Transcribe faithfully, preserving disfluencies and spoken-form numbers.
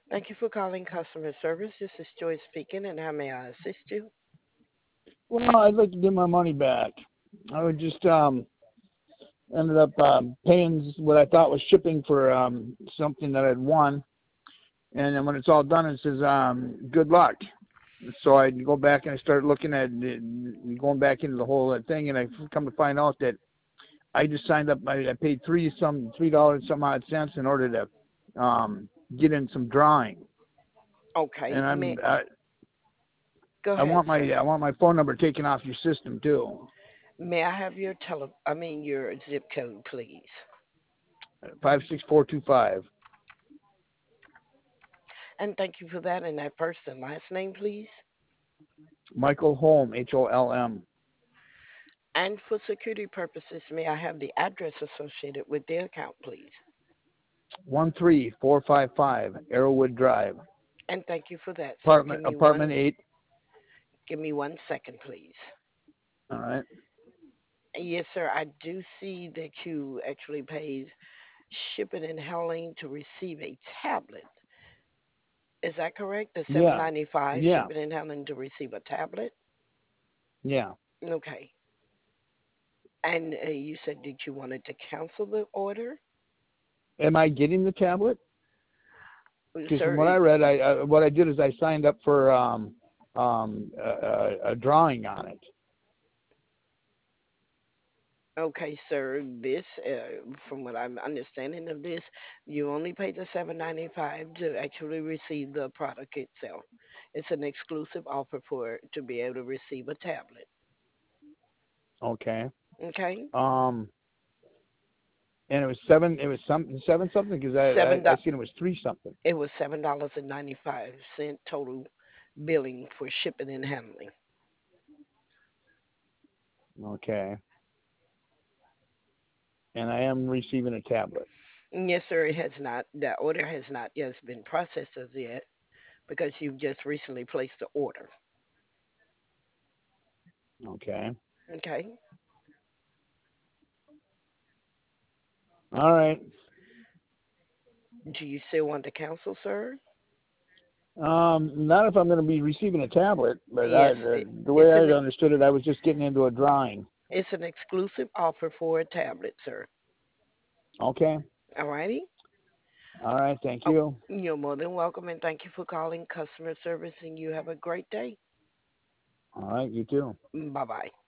Thank you for calling customer service. This is Joy speaking, and how may I assist you? Well, I'd like to get my money back. I would just um ended up um, paying what I thought was shipping for um something that I'd won, and then when it's all done, it says um good luck. So I go back and I start looking at it, going back into the whole thing, and I come to find out that I just signed up. I, I paid three some three dollars some odd cents in order to um get in some drawing, Okay, and I'm may I, go I ahead, want my sir. I want my phone number taken off your system too. May I have your tele? I mean your zip code, please. Five six four two five. And thank you for that. And that first and last name, please. Michael Holm, H O L M. And for security purposes, may I have the address associated with the account, please? one three four five five Arrowwood Drive, And thank you for that, sir. Give apartment me apartment one. eight. Give me one second, please. All right. Yes, sir. I do see that you actually paid shipping and handling to receive a tablet. Is that correct? The seven Yeah. ninety five Yeah. shipping and handling to receive a tablet. Yeah. Okay. And uh, you said that you wanted to cancel the order, Am I getting the tablet? Uh, Because from sir. what I It, read, I, I what I did is I signed up for um um a, a, a drawing on it. okay, sir. This, uh, from what I'm understanding of this, you only paid the seven ninety five to actually receive the product itself. It's an exclusive offer for to be able to receive a tablet. Okay. Okay. Um. And it was seven. It was some seven something because I, Seven. I I do- seen it was three something. It was seven dollars and ninety five cent total billing for shipping and handling. Okay. And I am receiving a tablet. Yes, sir. It has not. That order has not yet been processed as yet because you've just recently placed the order. Okay. Okay. All right. Do you still want to cancel, sir? Um, not if I'm going to be receiving a tablet, but I, Yes. the, It, the way it's I an understood it, I was just getting into a drawing. it's an exclusive offer for a tablet, sir. Okay. All righty. All right. Thank Oh, you. you're more than welcome, and thank you for calling customer service. And you have a great day. All right. You too. Bye bye.